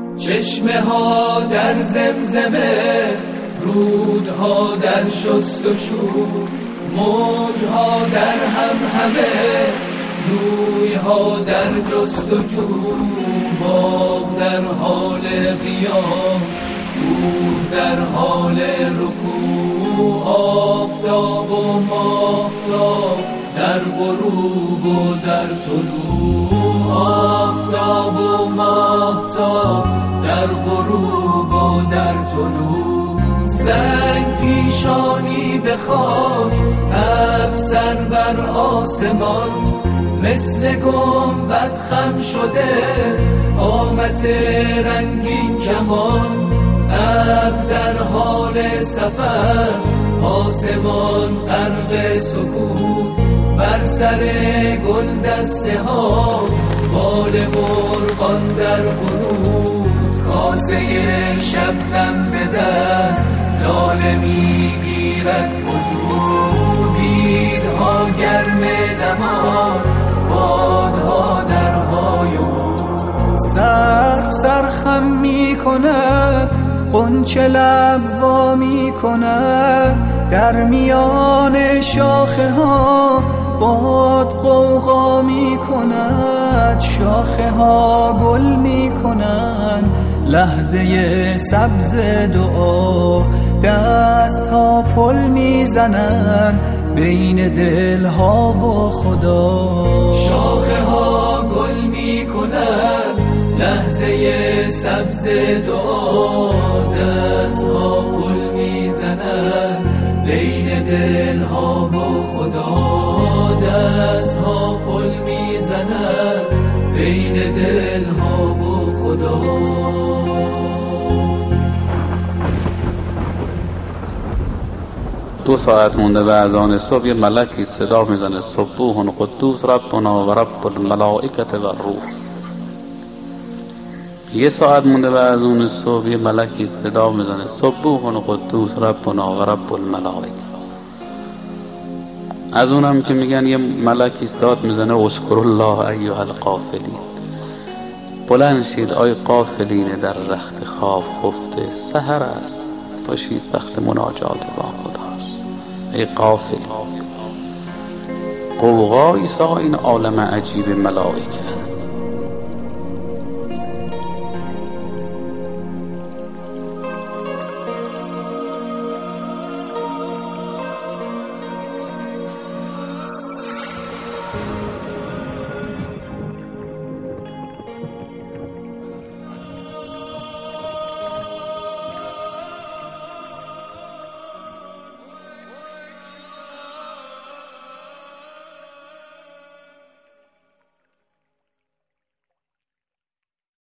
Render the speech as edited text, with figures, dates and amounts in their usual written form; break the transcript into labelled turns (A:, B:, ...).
A: چشمه ها در زمزمه، رودها در شست و شو، موجها در همهمه، جویها در جست و جو. باغ در حال قیام، کوه در حال رکوع، آفتاب و ماهتاب در غروب و در طلوع، آفتاب و ماهتاب در غروب و در طلوع. سنگ پیشانی به خاک، ابر سر بر آسمان، مثل گنبد خم شده قامت رنگین کمان. ابر در حال سفر، آسمان غرق سکوت، بر سر گل دسته ها بال مرغان در قنوت. کاسه شبنم به دست، لاله میگیرد حضور، بیدها گرم نماز، بادها در هایون.
B: سرخ سرخم می کند، غنچه لب وا می کند، در میان شاخه ها باد غوغا می کند. شاخه ها گل می کنند، لحظه سبز دعا، دست ها پل می زنند بین دل ها و خدا.
A: شاخه ها گل می کنند، لحظه سبز دعا، دست ها پل می زنند بین دل ها و خدا. دست ها پل می زنند بین دل ها و خدا.
C: 2 ساعت مونده به اذان صبح یه ملکی صدا میزنه سبوح قدوس ربنا و رب الملائکه و الروح. 1 ساعت مونده به اذان صبح یه ملکی صدا میزنه سبوح قدوس ربنا و رب الملائکه. از اونم که میگن یه ملکی استاد میزنه اشکر الله ایها الغافلین. بلند شید آی غافلین در رخت خواب خفته، سحر است باشید وقت مناجات با خداست. ای غافل، قوقایی سا این عالم عجیب ملائکه.